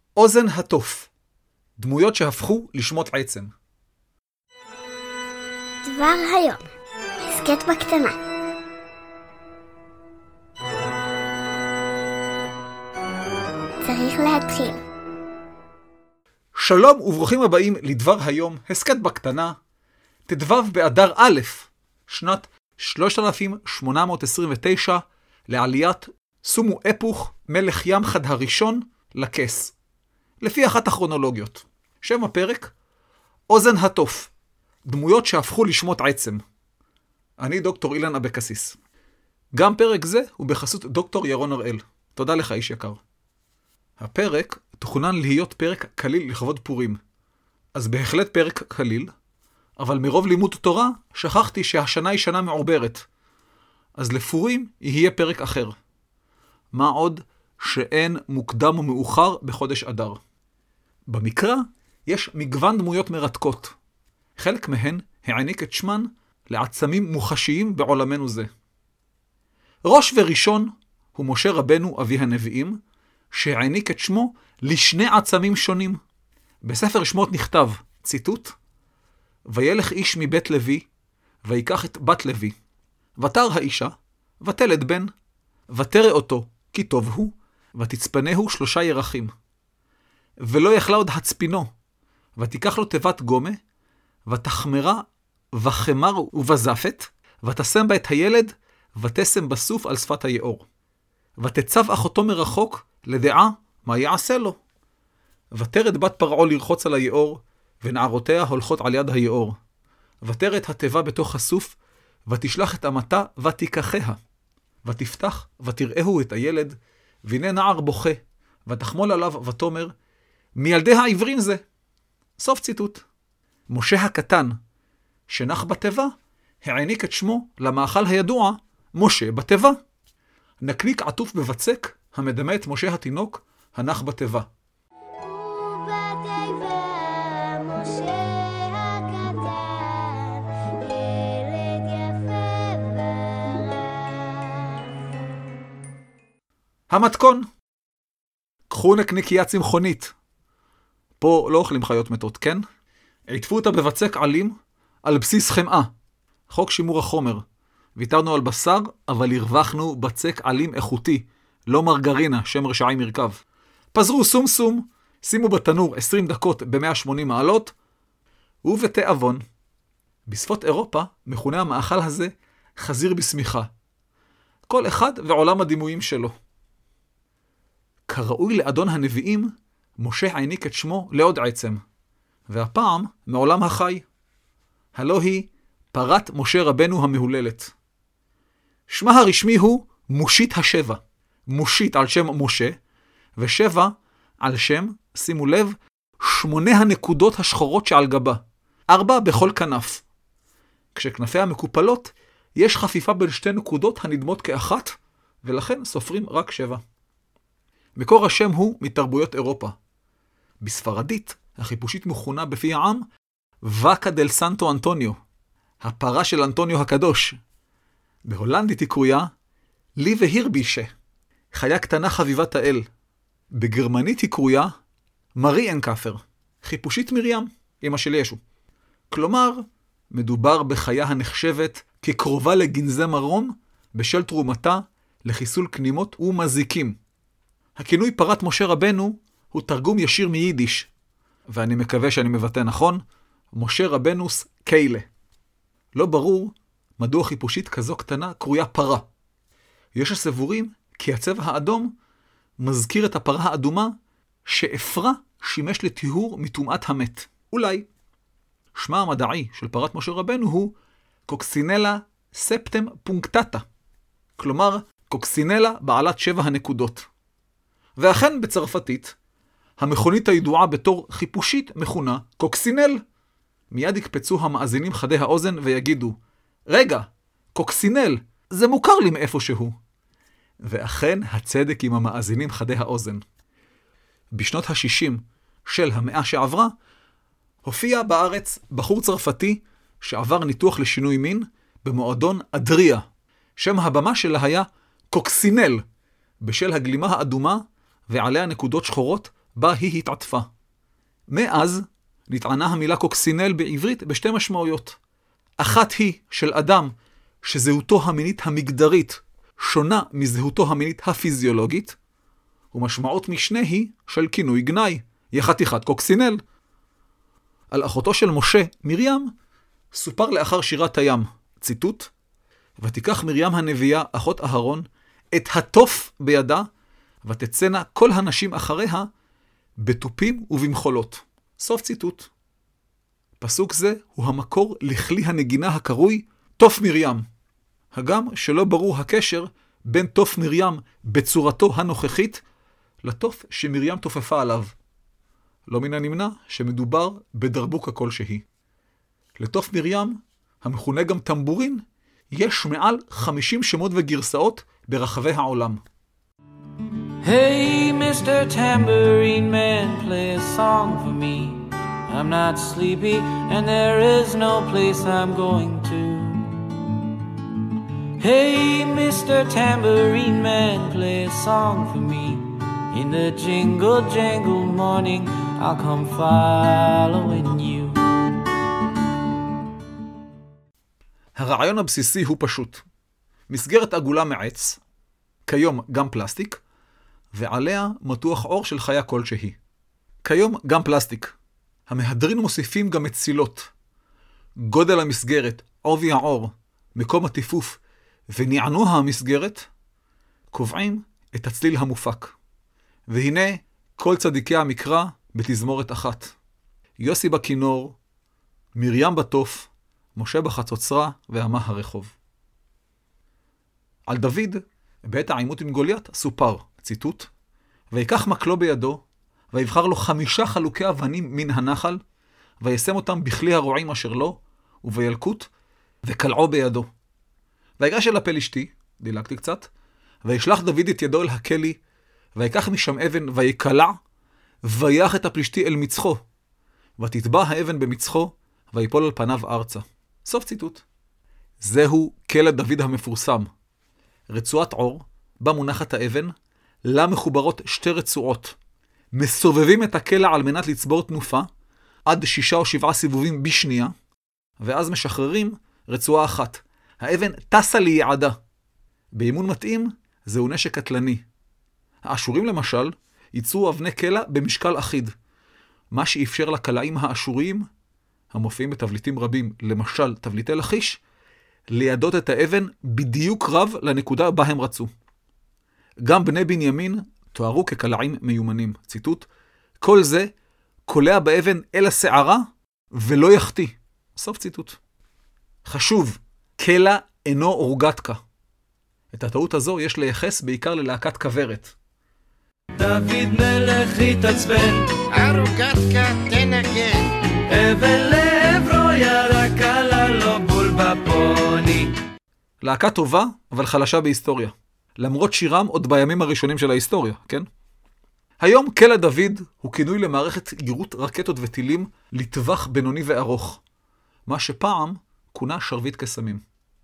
אוזן התוף, דמויות שהפכו לשמות עצם. דבר היום, הסקט בקטנה. צריך להתחיל. שלום וברוכים הבאים לדבר היום, הסקט בקטנה, תדבב באדר א', שנת 3829, לעליית סומו אפוך מלך ימחד הראשון לכס. לפי אחת הכרונולוגיות. שם הפרק, אוזן התוף, דמויות שהפכו לשמות עצם. אני דוקטור אילן אבקסיס. גם פרק זה הוא בחסות דוקטור ירון הראל. תודה לך איש יקר. הפרק תוכנן להיות פרק קליל לכבוד פורים. אז בהחלט פרק קליל, אבל מרוב לימוד תורה שכחתי שהשנה היא שנה מעוברת. אז לפורים יהיה פרק אחר. מה עוד שאין מוקדם ומאוחר בחודש אדר. במקרא יש מגוון דמויות מרתקות. חלק מהן העניק את שמן לעצמים מוחשיים בעולמנו זה. ראש וראשון הוא משה רבנו אבי הנביאים, שהעניק את שמו לשני עצמים שונים. בספר שמות נכתב, ציטוט, וילך איש מבית לוי, ויקח את בת לוי. ותר האישה, ותלד בן, ותרא אותו, כי טוב הוא, ותצפנהו 3 ירחים. ולא יכלה עוד הצפינו, ותיקח לו תיבת גומה, ותחמרה וחמר ובזפת, ותשם בה את הילד, ותשם בסוף על שפת היאור. ותצב אחותו מרחוק, לדעה מה יעשה לו. ותרד בת פרעה לרחוץ על היאור, ונערותיה הולכות על יד היאור. ותרא את התיבה בתוך הסוף, ותשלח את אמתה ותיקחיה. ותפתח ותראהו את הילד, והנה נער בוכה, ותחמול עליו ותאמר, מילדי העברין זה. סוף ציטוט. משה הקטן, שנח בתיבה, העניק את שמו למאכל הידוע, משה בתיבה. נקניק עטוף בבצק, המדמה את משה התינוק, הנח בתיבה. המתכון. קחו נקניקייה צמחונית. פה לא אוכלים חיות מתות, כן? עטפו אותה בבצק עלים על בסיס חמאה. חוק שימור החומר. ויתרנו על בשר, אבל הרווחנו בצק עלים איכותי, לא מרגרינה, שם רשעי מרכב. פזרו סום סום, שימו בתנור 20 דקות ב-180 מעלות, ובתאבון. בשפות אירופה מכונה המאכל הזה חזיר בסמיכה. כל אחד ועולם הדימויים שלו. כראוי לאדון הנביאים, משה העניק את שמו לעוד עצם, והפעם מעולם החי. הלא היא פרת משה רבנו המהוללת. שמה הרשמי הוא מושית השבע. מושית על שם משה, ושבע על שם, שימו לב, 8 הנקודות השחורות שעל גבה. 4 בכל כנף. כשכנפיה מקופלות, יש חפיפה בין 2 נקודות הנדמות כאחת, ולכן סופרים רק 7. מקור השם הוא מתרבויות אירופה. בספרדית, החיפושית מכונה בפי העם, וקה דל סנטו אנטוניו, הפרה של אנטוניו הקדוש. בהולנדית היא קרויה, לי והירבישה, חיה קטנה חביבת האל. בגרמנית היא קרויה, מרי אנקאפר, חיפושית מרים, אמא של ישו. כלומר, מדובר בחיה הנחשבת כקרובה לגנזי מרום, בשל תרומתה לחיסול כנימות ומזיקים. הכינוי פרת משה רבנו הוא תרגום ישיר מיידיש, ואני מקווה שאני מבטא נכון, משה רבנוס קיילה. לא ברור מדוע חיפושית כזו קטנה קרויה פרה. יש הסבורים כי הצבע האדום מזכיר את הפרה האדומה שאפרה שימש לטיהור מטומאת המת. אולי. שמה המדעי של פרת משה רבנו הוא קוקסינלה ספטם פונקטטה, כלומר קוקסינלה בעלת 7 הנקודות. ואכן בצרפתית, המכונית הידועה בתור חיפושית מכונה קוקסינל. מיד יקפצו המאזינים חדי האוזן ויגידו, רגע, קוקסינל, זה מוכר לי מאיפשהו. ואכן הצדק עם המאזינים חדי האוזן. בשנות ה-60 של המאה שעברה, הופיע בארץ בחור צרפתי שעבר ניתוח לשינוי מין במועדון אדריה. שם הבמה שלה היה קוקסינל, בשל הגלימה האדומה ועליה נקודות שחורות בה היא התעטפה. מאז נטענה המילה קוקסינל בעברית בשתי משמעויות. אחת היא של אדם שזהותו המינית המגדרית שונה מזהותו המינית הפיזיולוגית, ומשמעות משנה היא של כינוי גנאי, יחתיכת קוקסינל. על אחותו של משה, מרים, סופר לאחר שירת הים, ציטוט, ותיקח מרים הנביאה, אחות אהרון, את התוף בידה, ותצאנה כל הנשים אחריה בתופים ובמחולות. סוף ציטוט. פסוק זה הוא המקור לכלי הנגינה הקרוי תוף מרים. הגם שלא ברור הקשר בין תוף מרים בצורתו הנוכחית לתוף שמרים תופפה עליו. לא מן הנמנע שמדובר בדרבוקה כלשהי. לתוף מרים, המכונה גם טמבורין, יש מעל 50 שמות וגרסאות ברחבי העולם. Hey, Mr. Tambourine Man, play a song for me. I'm not sleepy and there is no place I'm going to. Hey, Mr. Tambourine Man, play a song for me. In the jingle jangle morning, I'll come following you. הרעיון הבסיסי הוא פשוט. מסגרת עגולה מעץ, כיום גם פלסטיק, ועליה מתוח אור של חיה כלשהי. כיום גם פלסטיק. המהדרין מוסיפים גם מצילות. גודל המסגרת, עובי העור, מקום הטיפוף ונענוע המסגרת, קובעים את הצליל המופק. והנה כל צדיקי המקרא בתזמורת אחת. יוסי בכינור, מרים בתוף, משה בחצוצרה ועמה הרחוב. על דוד, בעת העימות עם גוליית, סופר, ציטוט, ויקח מקלו בידו, ויבחר לו 5 חלוקי אבנים מן הנחל, וישם אותם בכלי הרועים אשר לו, ובילקוט, וקלעו בידו. ויגש אל הפלישתי, דילגתי קצת, וישלח דוד את ידו אל הכלי, ויקח משם אבן, ויקלע, ויח את הפלישתי אל מצחו, ותטבע האבן במצחו, ויפול על פניו ארצה. סוף ציטוט. זהו כלא דוד המפורסם. רצועת עור, בה מונחת האבן, לה מחוברות 2 רצועות. מסובבים את הכלא על מנת לצבור תנופה, עד 6 או 7 סיבובים בשנייה, ואז משחררים רצועה אחת. האבן טסה ליעדה. באימון מתאים, זהו נשק קטלני. האשורים למשל, ייצרו אבני כלא במשקל אחיד. מה שאפשר לקלעים האשוריים, המופיעים בתבליטים רבים, למשל תבליטי לחיש, לידות את האבן בדיוק רב לנקודה בה הם רצו. גם בני בנימין תוארו כקלעים מיומנים. ציטוט, כל זה קולע באבן אל השערה ולא יחטיא. סוף ציטוט. חשוב, כלא אינו אורגתקה. את הטעות הזו יש לייחס בעיקר ללהקת כוורת. דוד מלך התעצבן, ארוגתקה תנגן, אבן לעברו ירק עלה לו בול בפוני. להקה טובה, אבל חלשה בהיסטוריה. למרות שירם עוד בימים הראשונים של ההיסטוריה, כן? היום כלא דוד הוא כינוי למערכת יירוט רקטות וטילים לטווח בינוני וארוך, מה שפעם כונה שרביט קסמים.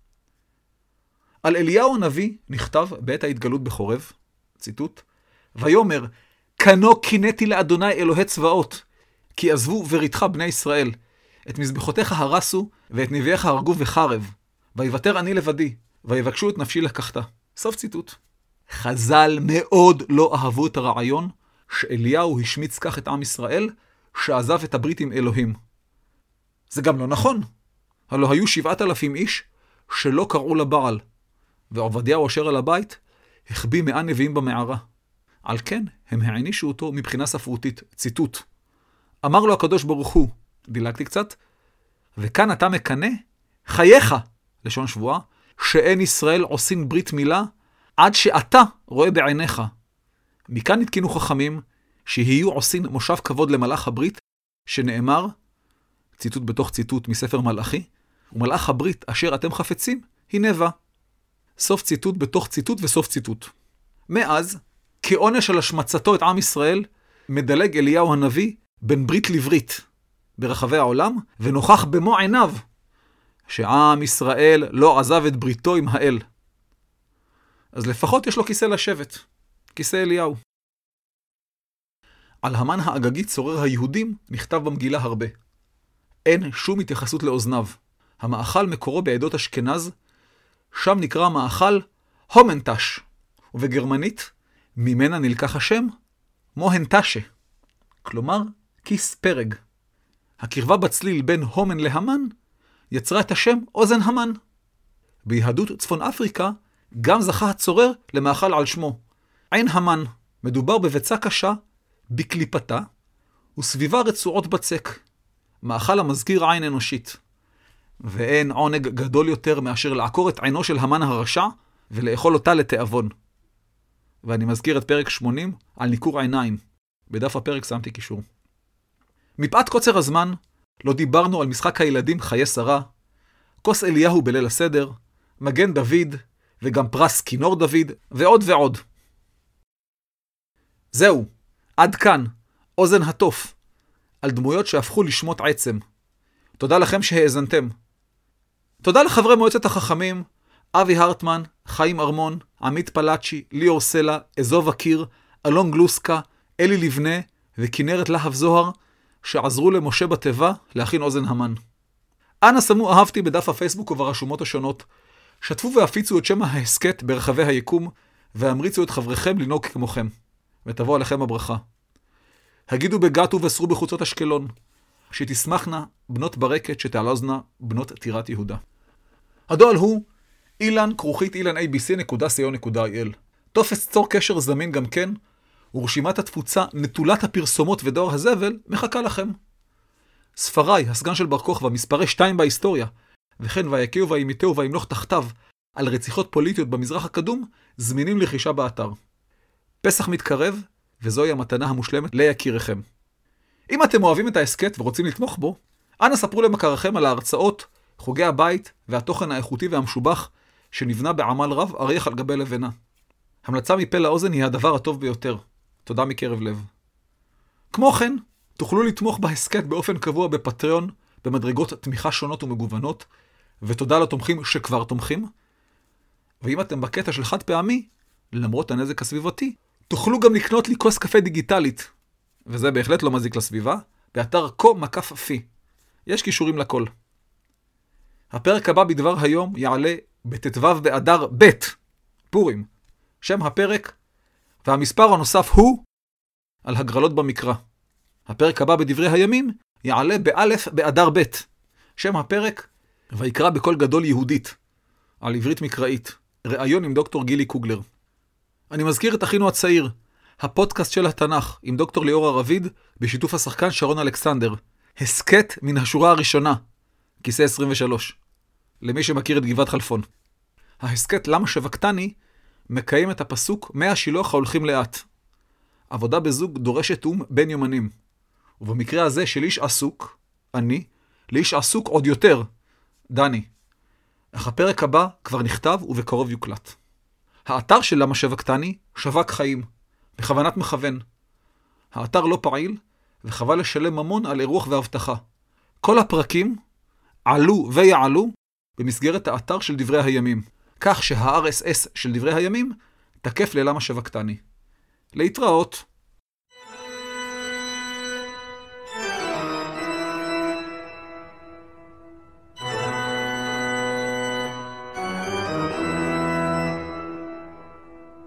על אליהו הנביא נכתב בעת ההתגלות בחורב, ציטוט, ויאמר, כנו קינאתי לאדוני אלוהי צבאות, כי עזבו וריתך בני ישראל, את מזבחותיך הרסו ואת נביאיך הרגו בחרב, ויוותר אני לבדי, ויבקשו את נפשי לקחתה. סוף ציטוט. חז"ל מאוד לא אהבו את הרעיון שאליהו השמיץ כך את עם ישראל, שעזב את הברית עם אלוהים. זה גם לא נכון. הלא היו 7,000 איש שלא קראו לבעל, ועובדיהו אשר על הבית החביא 100 נביאים במערה. על כן הם הענישו אותו מבחינה ספרותית. ציטוט. אמר לו הקדוש ברוך הוא, דילגתי קצת, וכאן אתה מקנה חייך, לשון שבועה, שאין ישראל עושים ברית מילה עד שאתה רואה בעיניך. מכאן נתקינו חכמים שיהיו עושים מושב כבוד למלאך הברית, שנאמר, ציטוט בתוך ציטוט מספר מלאכי, ומלאך הברית אשר אתם חפצים, הנה בא. סוף ציטוט בתוך ציטוט וסוף ציטוט. מאז, כעונש על השמצתו את עם ישראל, מדלג אליהו הנביא בין ברית לברית ברחבי העולם, ונוכח במו עיניו שעם ישראל לא עזב את בריתו עם האל. אז לפחות יש לו כיסא לשבת, כיסא אליהו. על המן האגגי צורר היהודים נכתב במגילה הרבה. אין שום התייחסות לאוזניו. המאכל מקורו בעדות אשכנז, שם נקרא מאכל הומנטש, ובגרמנית ממנה נלקח השם מוהנטשה, כלומר כיס פרג. הקרבה בצליל בין הומן להמן יצרה את השם אוזן המן. ביהדות צפון אפריקה גם זכה הצורר למאכל על שמו, עין המן. מדובר בביצה קשה, בקליפתה, וסביבה רצועות בצק, מאכל המזכיר עין אנושית. ואין עונג גדול יותר מאשר לעקור את עינו של המן הרשע ולאכול אותה לתיאבון. ואני מזכיר את פרק 80 על ניקור עיניים. בדף הפרק שמתי קישור. מפאת קוצר הזמן, לא דיברנו על משחק הילדים חיי שרה, כוס אליהו בליל הסדר, מגן דוד, וגם פרס כינור דוד, ועוד ועוד. זהו, עד כאן, אוזן התוף, על דמויות שהפכו לשמות עצם. תודה לכם שהאזנתם. תודה לחברי מועצת החכמים, אבי הרטמן, חיים ארמון, עמית פלאצ'י, ליאור סלע, אזוב אקיר, אלון גלוסקה, אלי לבנה וכנרת להב זוהר, שעזרו למשה בתיבה להכין אוזן המן. אנא שמו אהבתי בדף הפייסבוק וברשומות השונות, שתפו והפיצו את שם ההסקט ברחבי היקום, והמריצו את חבריכם לנהוג כמוכם, ותבוא עליכם הברכה. הגידו בגת ובשרו בחוצות אשקלון, שתשמחנה בנות ברקת שתעלוזנה בנות טירת יהודה. הדואל הוא ilan@ilanabc.co.il. טופס צור קשר זמין גם כן, ורשימת התפוצה נטולת הפרסומות ודואר הזבל מחכה לכם. ספריי, הסגן של בר כוכבא, מספרי 2 בהיסטוריה, וכן ויקיעו וימיתהו וימלוך תחתיו על רציחות פוליטיות במזרח הקדום, זמינים לרכישה באתר. פסח מתקרב, וזוהי המתנה המושלמת ליקיריכם. אם אתם אוהבים את ההסקט ורוצים לתמוך בו, אנא ספרו למכריכם על ההרצאות, חוגי הבית והתוכן האיכותי והמשובח שנבנה בעמל רב אריח על גבי לבנה. המלצה מפה לאוזן היא הדבר הטוב ביותר. תודה מקרב לב. כמו כן, תוכלו לתמוך בהסקט באופן קבוע בפטריון, במדרגות תמיכה שונות ומגוונות, ותודה לתומכים שכבר תומכים. ואם אתם בקטע של חד פעמי, למרות הנזק הסביבתי, תוכלו גם לקנות לי כוס קפה דיגיטלית, וזה בהחלט לא מזיק לסביבה, באתר co.fi. יש קישורים לכל. הפרק הבא בדבר היום יעלה בט"ו באדר ב' פורים. שם הפרק והמספר הנוסף הוא על הגרלות במקרא. הפרק הבא בדברי הימים יעלה באלף באדר ב'. שם הפרק ויקרא בקול גדול יהודית, על עברית מקראית. ראיון עם דוקטור גילי קוגלר. אני מזכיר את אחינו הצעיר, הפודקאסט של התנ"ך עם דוקטור ליאור הרביד, בשיתוף השחקן שרון אלכסנדר. הסקט מן השורה הראשונה, כיסא 23, למי שמכיר את גבעת חלפון. ההסקט למה שבקתני מקיים את הפסוק מהשילוח ההולכים לאט. עבודה בזוג דורשת תאום בין יומנים. ובמקרה הזה של איש עסוק, אני, לאיש עסוק עוד יותר, דני. אך הפרק הבא כבר נכתב ובקרוב יוקלט. האתר של למה שבקתני שווק חיים, בכוונת מכוון. האתר לא פעיל, וחבל לשלם ממון על אירוח והבטחה. כל הפרקים עלו ויעלו במסגרת האתר של דברי הימים, כך שה-RSS של דברי הימים תקף ללמה שבקתני. להתראות.